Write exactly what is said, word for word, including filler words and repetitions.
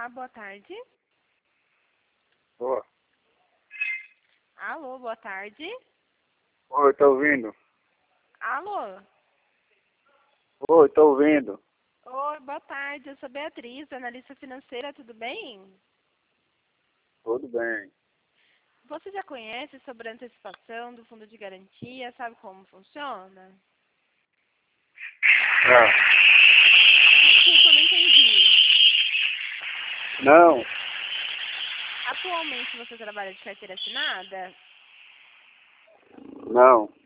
Olá, boa tarde. Ó, Alô, boa tarde. oi, tá ouvindo? Alô. Oi, tô ouvindo. Oi, boa tarde. Eu sou Beatriz, analista financeira, tudo bem? Tudo bem. Você já conhece sobre a antecipação do fundo de garantia? Sabe como funciona? Ah, Desculpa, eu não entendi. não, Atualmente você trabalha de carteira assinada? não.